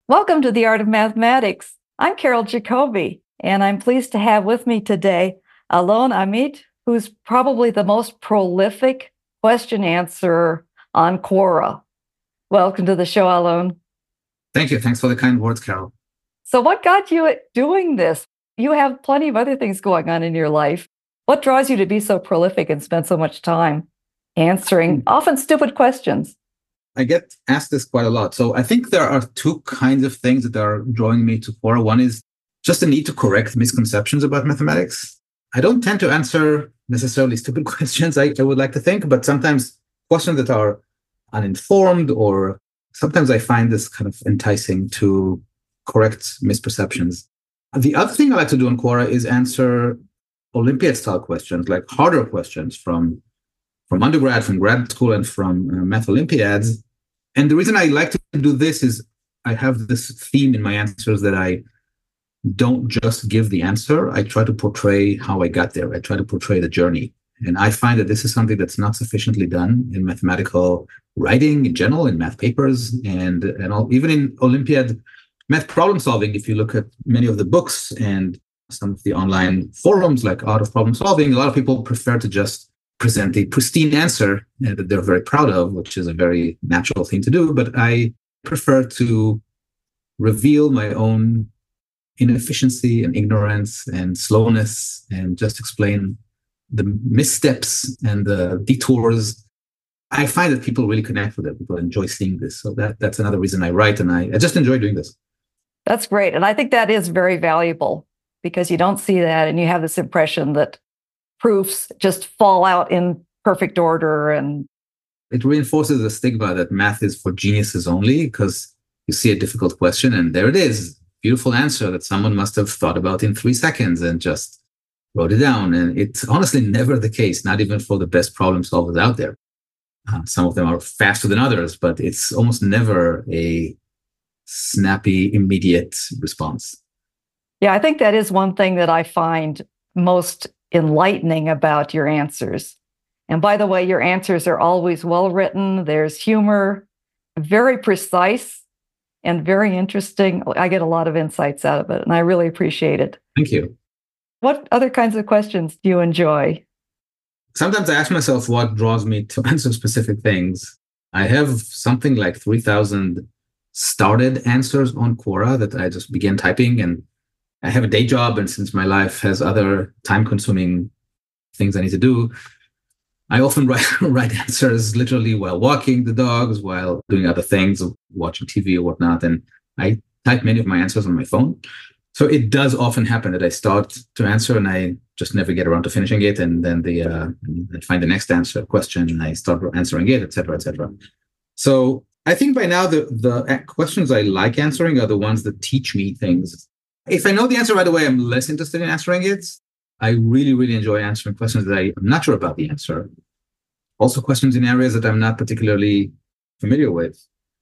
Welcome to the Art of Mathematics. I'm Carol Jacoby, and I'm pleased to have with me today Alon Amit, who's probably the most prolific question answerer on Quora. Welcome to the show, Alon. Thank you. Thanks for the kind words, Carol. So what got you at doing this? You have plenty of other things going on in your life. What draws you to be so prolific and spend so much time answering often stupid questions? I get asked this quite a lot. So I think there are two kinds of things that are drawing me to Quora. One is just the need to correct misconceptions about mathematics. I don't tend to answer necessarily stupid questions, I would like to think, but sometimes questions that are uninformed, or sometimes I find this kind of enticing to correct misperceptions. The other thing I like to do on Quora is answer Olympiad-style questions, like harder questions from undergrad, from grad school, and from math Olympiads. And the reason I like to do this is I have this theme in my answers that I don't just give the answer. I try to portray how I got there. I try to portray the journey. And I find that this is something that's not sufficiently done in mathematical writing in general, in math papers, and even in Olympiad math problem solving. If you look at many of the books and some of the online forums like Art of Problem Solving, a lot of people prefer to just present a pristine answer that they're very proud of, which is a very natural thing to do. But I prefer to reveal my own inefficiency and ignorance and slowness and just explain the missteps and the detours. I find that people really connect with it. People enjoy seeing this. So that's another reason I write, and I just enjoy doing this. That's great. And I think that is very valuable because you don't see that and you have this impression that proofs just fall out in perfect order. And it reinforces the stigma that math is for geniuses only, because you see a difficult question and there it is, beautiful answer that someone must have thought about in 3 seconds and just wrote it down. And it's honestly never the case, not even for the best problem solvers out there. Some of them are faster than others, but it's almost never a snappy, immediate response. Yeah, I think that is one thing that I find most enlightening about your answers. And by the way, your answers are always well written. There's humor, very precise, and very interesting. I get a lot of insights out of it, and I really appreciate it. Thank you. What other kinds of questions do you enjoy? Sometimes I ask myself what draws me to answer specific things. I have something like 3,000 started answers on Quora that I just began typing, and I have a day job, and since my life has other time-consuming things I need to do, I often write answers literally while walking the dogs, while doing other things, watching TV or whatnot, and I type many of my answers on my phone. So it does often happen that I start to answer and I just never get around to finishing it, and then I find the next question and I start answering it, etc., etc. So I think by now the questions I like answering are the ones that teach me things. If I know the answer right away, I'm less interested in answering it. I really, really enjoy answering questions that I'm not sure about the answer. Also questions in areas that I'm not particularly familiar with.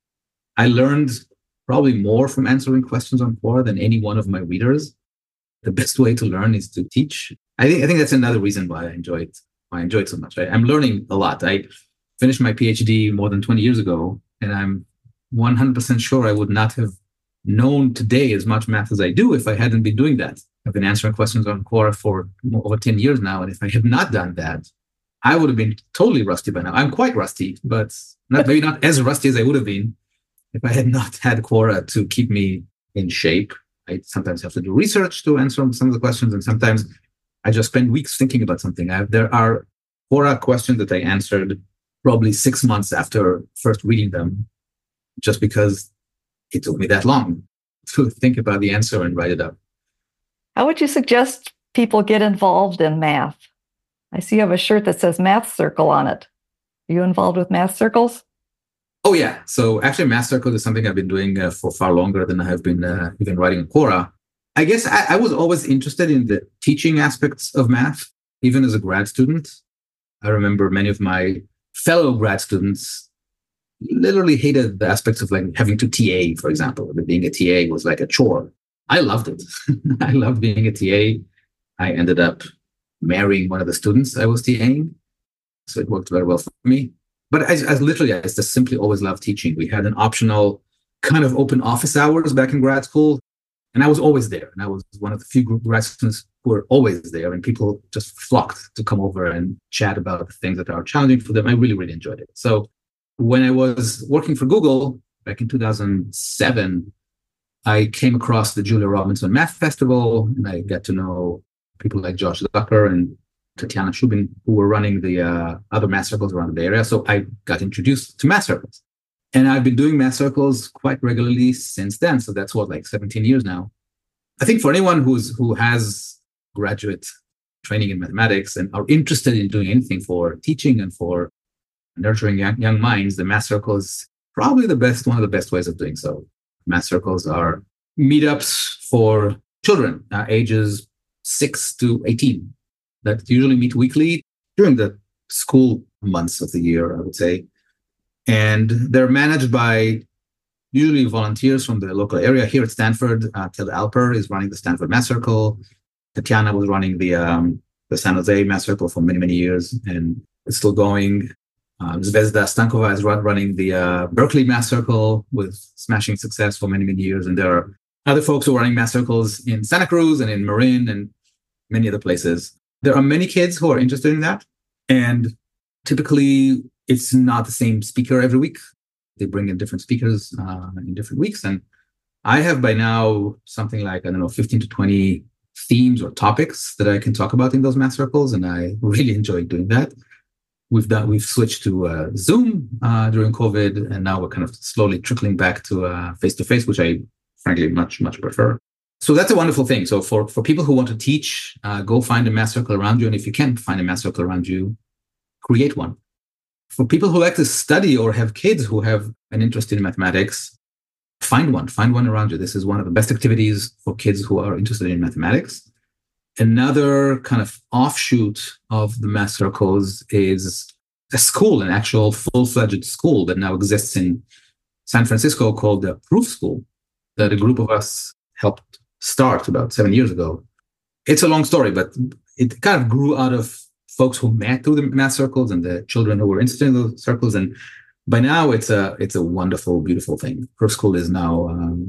I learned probably more from answering questions on Quora than any one of my readers. The best way to learn is to teach. I think that's another reason why I enjoy it so much. I'm learning a lot. I finished my PhD more than 20 years ago, and I'm 100% sure I would not have known today as much math as I do if I hadn't been doing that. I've been answering questions on Quora for over 10 years now, and if I had not done that, I would have been totally rusty by now. I'm quite rusty, but maybe not as rusty as I would have been if I had not had Quora to keep me in shape. I sometimes have to do research to answer some of the questions, and sometimes I just spend weeks thinking about something. There are Quora questions that I answered probably 6 months after first reading them, just because it took me that long to think about the answer and write it up. How would you suggest people get involved in math? I see you have a shirt that says Math Circle on it. Are you involved with math circles? Oh, yeah. So actually, Math Circle is something I've been doing for far longer than I have been even writing on Quora. I guess I was always interested in the teaching aspects of math, even as a grad student. I remember many of my fellow grad students literally hated the aspects of like having to TA, for example. Being a TA was like a chore. I loved it. I loved being a TA. I ended up marrying one of the students I was TAing. So it worked very well for me. But I just simply always loved teaching. We had an optional kind of open office hours back in grad school. And I was always there. And I was one of the few grad students who were always there. And people just flocked to come over and chat about the things that are challenging for them. I really, really enjoyed it. So when I was working for Google back in 2007, I came across the Julia Robinson Math Festival, and I got to know people like Josh Zucker and Tatiana Shubin, who were running the other math circles around the area. So I got introduced to math circles. And I've been doing math circles quite regularly since then. So that's what, like 17 years now. I think for anyone who has graduate training in mathematics and are interested in doing anything for teaching and for nurturing young minds, the math circle is probably one of the best ways of doing so. Math circles are meetups for children ages 6 to 18 that usually meet weekly during the school months of the year, I would say. And they're managed by usually volunteers from the local area. Here at Stanford, Ted Alper is running the Stanford Math Circle. Tatiana was running the San Jose Math Circle for many, many years, and it's still going. Zvezda Stankova is running the Berkeley Math Circle with smashing success for many, many years. And there are other folks who are running math circles in Santa Cruz and in Marin and many other places. There are many kids who are interested in that. And typically, it's not the same speaker every week. They bring in different speakers in different weeks. And I have by now something like, 15 to 20 themes or topics that I can talk about in those math circles. And I really enjoy doing that. We've switched to Zoom during COVID, and now we're kind of slowly trickling back to face-to-face, which I frankly much, much prefer. So that's a wonderful thing. So for people who want to teach, go find a math circle around you. And if you can't find a math circle around you, create one. For people who like to study or have kids who have an interest in mathematics, find one around you. This is one of the best activities for kids who are interested in mathematics. Another kind of offshoot of the math circles is a school, an actual full-fledged school that now exists in San Francisco called the Proof School, that a group of us helped start about 7 years ago. It's a long story, but it kind of grew out of folks who met through the math circles and the children who were interested in those circles. And by now, it's a wonderful, beautiful thing. Proof School is now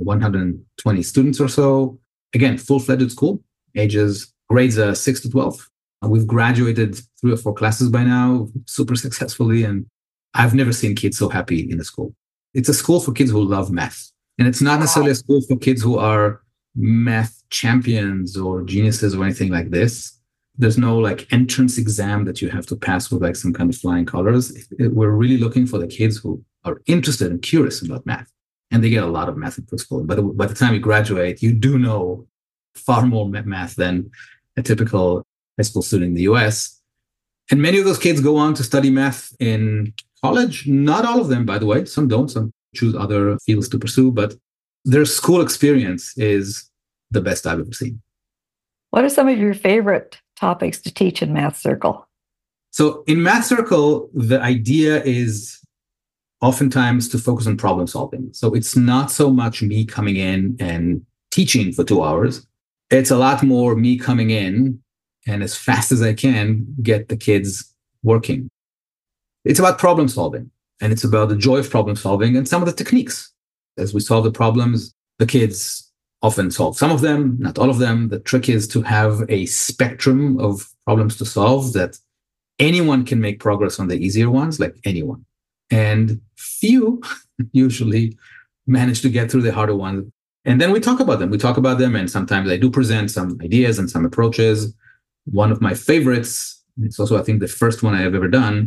120 students or so. Again, full-fledged school, grades 6 to 12. We've graduated 3 or 4 classes by now, super successfully. And I've never seen kids so happy in a school. It's a school for kids who love math. And it's not necessarily a school for kids who are math champions or geniuses or anything like this. There's no like entrance exam that you have to pass with like some kind of flying colors. We're really looking for the kids who are interested and curious about math. And they get a lot of math in Proof School. But by the time you graduate, you do know far more math than a typical high school student in the US. And many of those kids go on to study math in college. Not all of them, by the way. Some don't. Some choose other fields to pursue. But their school experience is the best I've ever seen. What are some of your favorite topics to teach in Math Circle? So in Math Circle, the idea is oftentimes to focus on problem solving. So it's not so much me coming in and teaching for 2 hours. It's a lot more me coming in and as fast as I can get the kids working. It's about problem solving, and it's about the joy of problem solving and some of the techniques. As we solve the problems, the kids often solve some of them, not all of them. The trick is to have a spectrum of problems to solve that anyone can make progress on the easier ones, like anyone. And few usually manage to get through the harder ones. And then we talk about them. And sometimes I do present some ideas and some approaches. One of my favorites, it's also, I think, the first one I have ever done,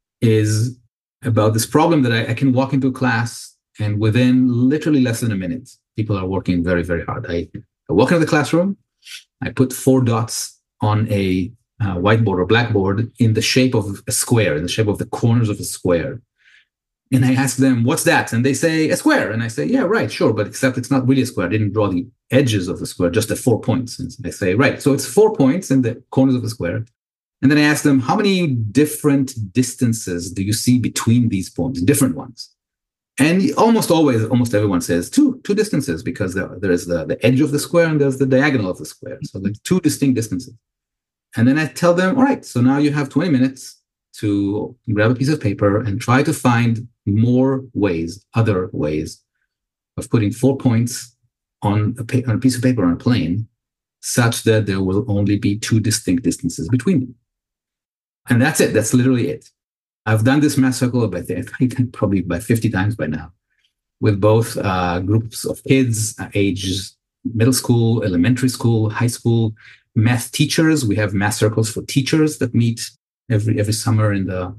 is about this problem that I can walk into a class and within literally less than a minute, people are working very, very hard. I walk into the classroom, I put 4 dots on a whiteboard or blackboard in the shape of a square, in the shape of the corners of a square. And I ask them, what's that? And they say, a square. And I say, yeah, right, sure. But except it's not really a square. I didn't draw the edges of the square, just the 4 points. And they say, right. So it's 4 points in the corners of the square. And then I ask them, how many different distances do you see between these points, different ones? And almost everyone says two distances, because there is the edge of the square and there's the diagonal of the square. So like 2 distinct distances. And then I tell them, all right, so now you have 20 minutes to grab a piece of paper and try to find more ways, other ways of putting 4 points on a piece of paper on a plane such that there will only be 2 distinct distances between them. And that's it. That's literally it. I've done this math circle probably by 50 times by now with both groups of kids, ages middle school, elementary school, high school, math teachers. We have math circles for teachers that meet every summer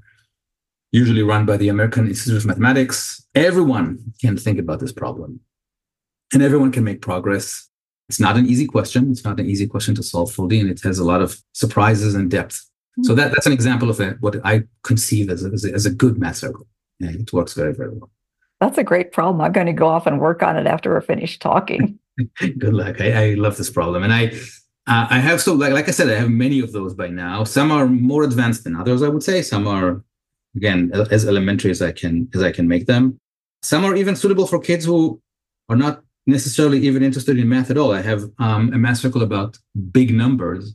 usually run by the American Institute of Mathematics. Everyone can think about this problem and everyone can make progress. It's not an easy question. It's not an easy question to solve fully, and it has a lot of surprises and depth. So that's an example of what I conceive as a good math circle. And it works very, very well. That's a great problem. I'm going to go off and work on it after we're finished talking. Good luck. I love this problem. And I have, so like I said, I have many of those by now. Some are more advanced than others, I would say. Some are, again, as elementary as I can make them. Some are even suitable for kids who are not necessarily even interested in math at all. I have a math circle about big numbers,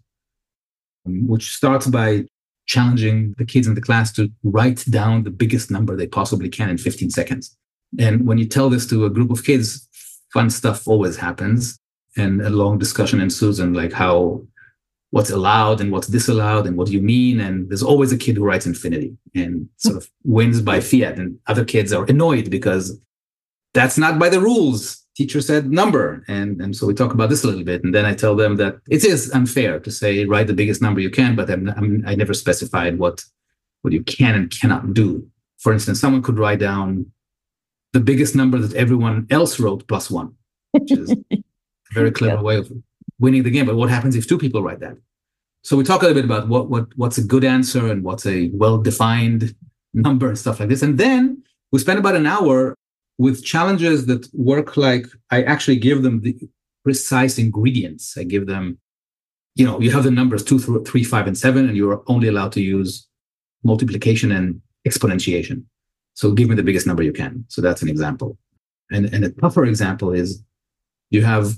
which starts by challenging the kids in the class to write down the biggest number they possibly can in 15 seconds. And when you tell this to a group of kids, fun stuff always happens. And a long discussion ensues on like what's allowed and what's disallowed and what do you mean. And there's always a kid who writes infinity and sort of wins by fiat. And other kids are annoyed because that's not by the rules. Teacher said number. And so we talk about this a little bit. And then I tell them that it is unfair to say, write the biggest number you can, but I never specified what you can and cannot do. For instance, someone could write down the biggest number that everyone else wrote plus 1, which is a very clever way of winning the game. But what happens if 2 people write that? So we talk a little bit about what's a good answer and what's a well-defined number and stuff like this. And then we spend about an hour with challenges that work like I actually give them the precise ingredients. I give them, you have the numbers 2, 3, 5, and 7, and you're only allowed to use multiplication and exponentiation. So give me the biggest number you can. So that's an example. And a tougher example is you have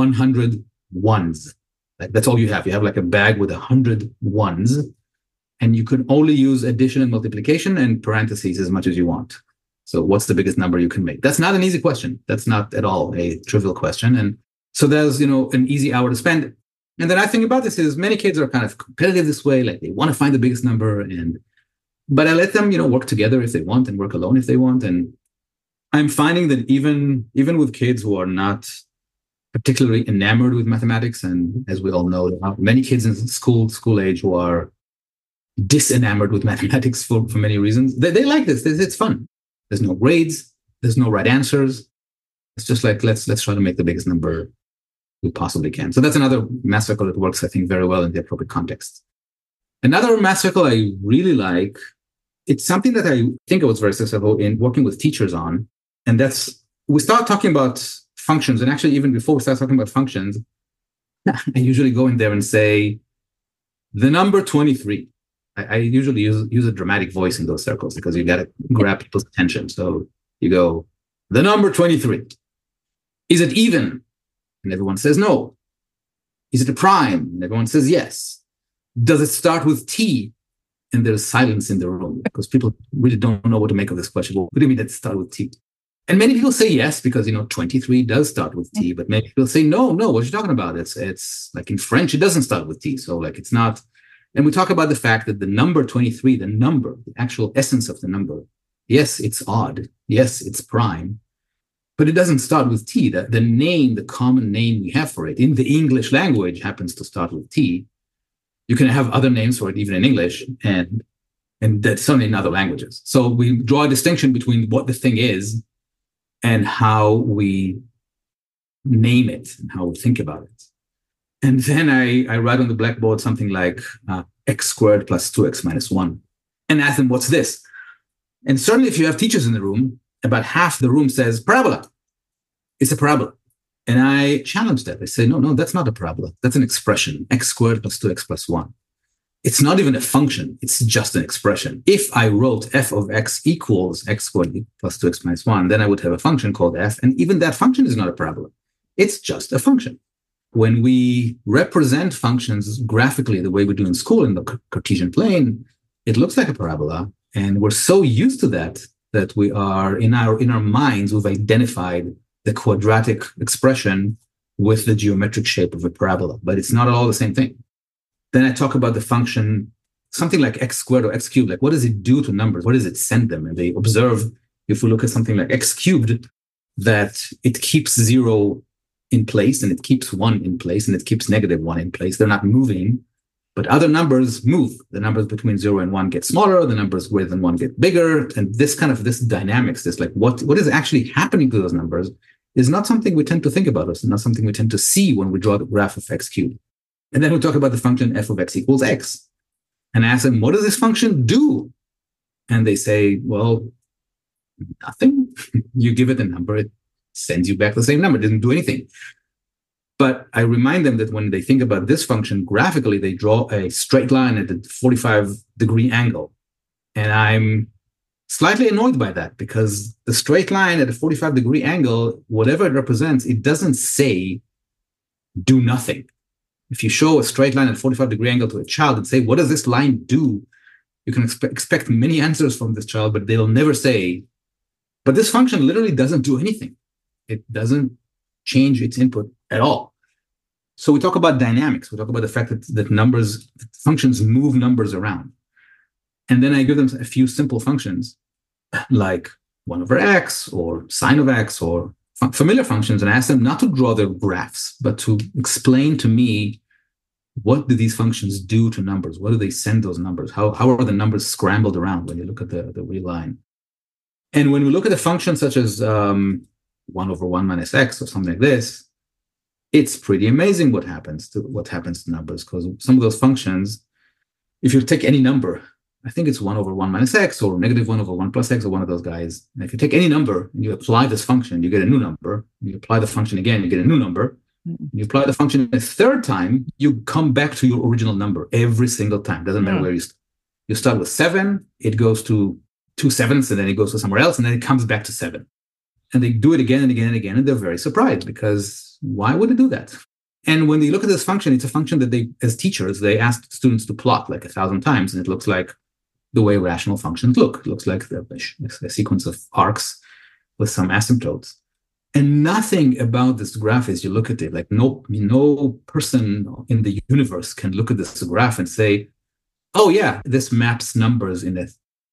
100 ones. That's all you have. You have like a bag with 100 ones, and you can only use addition and multiplication and parentheses as much as you want. So what's the biggest number you can make? That's not an easy question. That's not at all a trivial question. And so there's, an easy hour to spend. And then I think about this is many kids are kind of competitive this way. Like they want to find the biggest number, but I let them, work together if they want and work alone if they want. And I'm finding that even with kids who are not particularly enamored with mathematics, and as we all know, there are many kids in school age who are disenamored with mathematics for many reasons. They like this. It's fun. There's no grades. There's no right answers. It's just like, let's try to make the biggest number we possibly can. So that's another math circle that works, I think, very well in the appropriate context. Another math circle I really like, it's something that I think I was very successful in working with teachers on. And we start talking about functions. And actually, even before we start talking about functions, I usually go in there and say, the number 23. I usually use a dramatic voice in those circles because you got to grab people's attention. So you go, the number 23. Is it even? And everyone says no. Is it a prime? And everyone says yes. Does it start with T? And there's silence in the room because people really don't know what to make of this question. Well, what do you mean that it starts with T? And many people say yes because 23 does start with T, but many people say no. What are you talking about? It's like in French, it doesn't start with T. So like it's not. And we talk about the fact that the number 23, the actual essence of the number, yes, it's odd. Yes, it's prime, but it doesn't start with T. The name, the common name we have for it in the English language happens to start with T. You can have other names for it, even in English, and that's certainly in other languages. So we draw a distinction between what the thing is and how we name it and how we think about it. And then I write on the blackboard something like x squared plus 2x minus 1 and ask them, what's this? And certainly if you have teachers in the room, about half the room says parabola. It's a parabola. And I challenge that. I say, no, that's not a parabola. That's an expression, x squared plus 2x plus 1. It's not even a function. It's just an expression. If I wrote f of x equals x squared plus 2x minus 1, then I would have a function called f. And even that function is not a parabola. It's just a function. When we represent functions graphically the way we do in school in the Cartesian plane, it looks like a parabola. And we're so used to that we are in our minds, we've identified the quadratic expression with the geometric shape of a parabola, but it's not at all the same thing. Then I talk about the function, something like x squared or x cubed, like what does it do to numbers? What does it send them? And they observe, if we look at something like x cubed, that it keeps 0 in place and it keeps 1 in place and it keeps -1 in place. They're not moving, but other numbers move. The numbers between 0 and 1 get smaller, the numbers greater than 1 get bigger. And this dynamics, this like what is actually happening to those numbers is not something we tend to think about. It's not something we tend to see when we draw the graph of x cubed. And then we talk about the function f of x equals x. And I ask them, what does this function do? And they say, well, nothing. You give it a number, it sends you back the same number. It doesn't do anything. But I remind them that when they think about this function graphically, they draw a straight line at a 45-degree angle. And I'm slightly annoyed by that because the straight line at a 45-degree angle, whatever it represents, it doesn't say do nothing. If you show a straight line at a 45-degree angle to a child and say, what does this line do? You can expect many answers from this child, but they'll never say, but this function literally doesn't do anything. It doesn't change its input at all. So we talk about dynamics. We talk about the fact that functions move numbers around. And then I give them a few simple functions like 1 over x or sine of x or familiar functions, and I ask them not to draw their graphs, but to explain to me what do these functions do to numbers? What do they send those numbers? How are the numbers scrambled around when you look at the real line? And when we look at a function such as 1 over 1 minus x or something like this, it's pretty amazing what happens to numbers, because some of those functions, if you take any number, I think it's 1 over 1 minus x or -1 over 1 plus x or one of those guys. And if you take any number and you apply this function, you get a new number. You apply the function again, you get a new number. You apply the function a third time, you come back to your original number every single time. Doesn't matter where you start. You start with 7, it goes to 2 sevenths, and then it goes to somewhere else, and then it comes back to 7. And they do it again and again and again, and they're very surprised because why would it do that? And when they look at this function, it's a function that they, as teachers, they ask students to plot like 1,000 times, and it looks like the way rational functions look. It looks like a sequence of arcs with some asymptotes. And nothing about this graph, as you look at it, like no person in the universe can look at this graph and say, oh yeah, this maps numbers in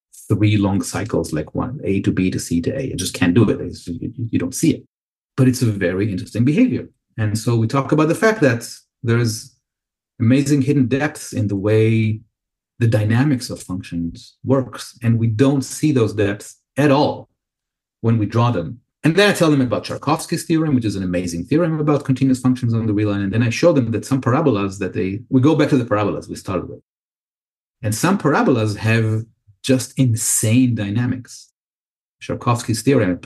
3 long cycles, like A to B to C to A. You just can't do it. You don't see it. But it's a very interesting behavior. And so we talk about the fact that there's amazing hidden depths in the way the dynamics of functions works. And we don't see those depths at all when we draw them. And then I tell them about Tcharkovsky's theorem, which is an amazing theorem about continuous functions on the real line. And then I show them that some parabolas we go back to the parabolas we started with. And some parabolas have just insane dynamics. Tcharkovsky's theorem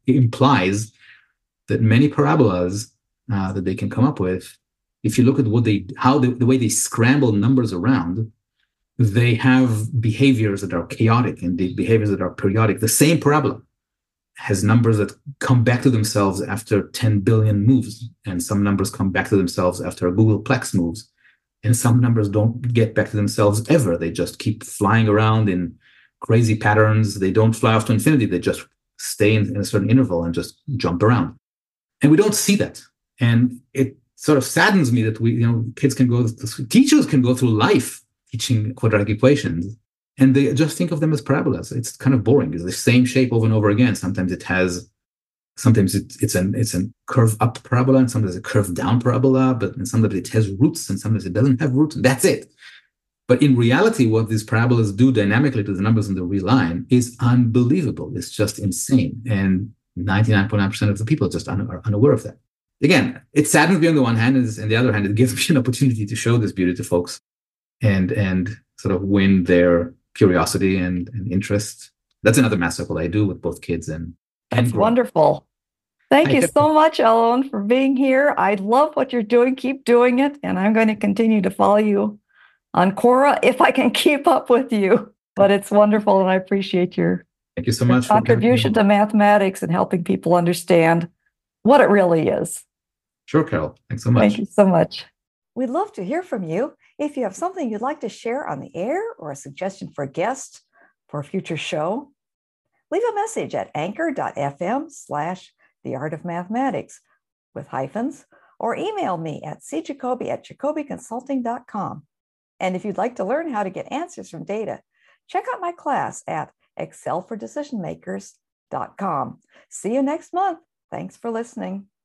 implies that many parabolas that they can come up with, if you look at the way they scramble numbers around, they have behaviors that are chaotic and the behaviors that are periodic. The same parabola has numbers that come back to themselves after 10 billion moves, and some numbers come back to themselves after a Googleplex moves, and some numbers don't get back to themselves ever. They just keep flying around in crazy patterns. They don't fly off to infinity. They just stay in a certain interval and just jump around. And we don't see that. And it sort of saddens me that teachers can go through life teaching quadratic equations, and they just think of them as parabolas. It's kind of boring. It's the same shape over and over again. Sometimes it's a curve up parabola, and sometimes a curve down parabola, but sometimes it has roots, and sometimes it doesn't have roots. And that's it. But in reality, what these parabolas do dynamically to the numbers in the real line is unbelievable. It's just insane. And 99.9% of the people just are unaware of that. Again, it saddens me on the one hand, and on the other hand, it gives me an opportunity to show this beauty to folks and sort of win their curiosity and interest. That's another math circle I do with both kids and That's wonderful. Thank you so much, Alon, for being here. I love what you're doing. Keep doing it. And I'm going to continue to follow you on Quora if I can keep up with you. But it's wonderful, and I appreciate Thank you so much contribution to mathematics and helping people understand what it really is. Sure, Carol. Thanks so much. Thank you so much. We'd love to hear from you. If you have something you'd like to share on the air or a suggestion for a guest for a future show, leave a message at anchor.fm/ The Art of Mathematics with hyphens, or email me at cjacoby@jacobyconsulting.com. And if you'd like to learn how to get answers from data, check out my class at excelfordecisionmakers.com. See you next month. Thanks for listening.